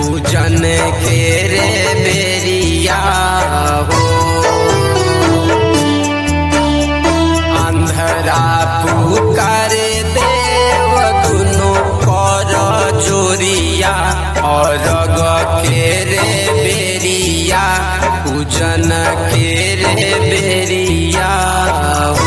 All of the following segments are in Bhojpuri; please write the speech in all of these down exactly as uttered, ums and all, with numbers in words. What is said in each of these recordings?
पूजन के रे बेरिया हो। अंधरा पुकार देव दुनो कर जोरिया और के रे बेरिया पूजन के रे बेरिया हो।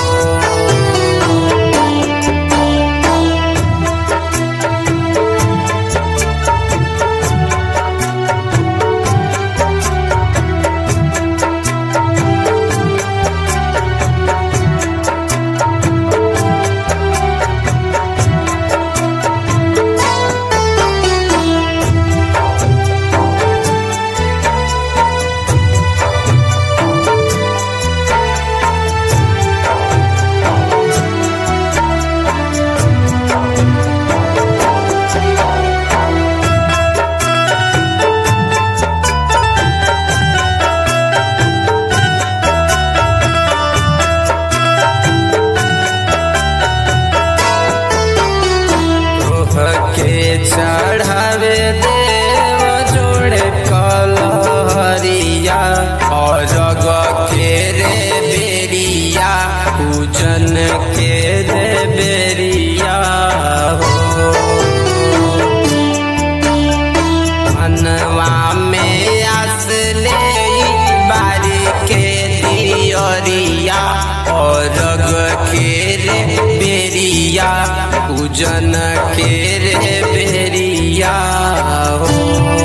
के चढ़ावे देव जोड़े कलहरिया और जग के रे बेरिया पूजन के रे बेरिया हो। मनवा में आस ले बारी के दियरिया और जग के रे बेरिया पूजन के रे बेरिया हो।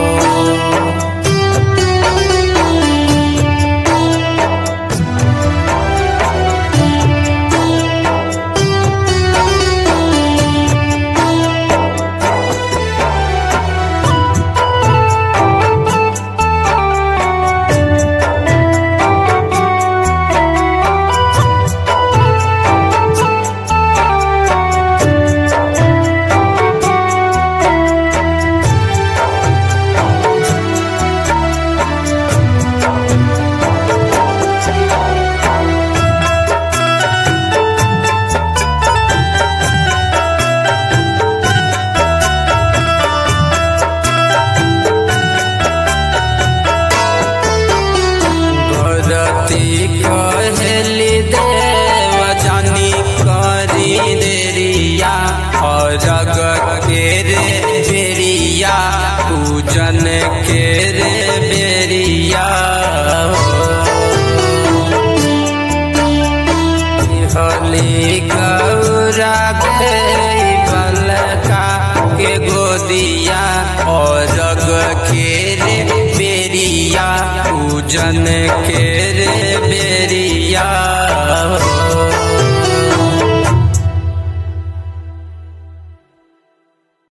कहली देव जानी करी देरिया और जग के रे बेरिया पूजन के रे बेरिया होली गौरा गई बलका के गोदिया और जग के रे बेरिया पूजन के रे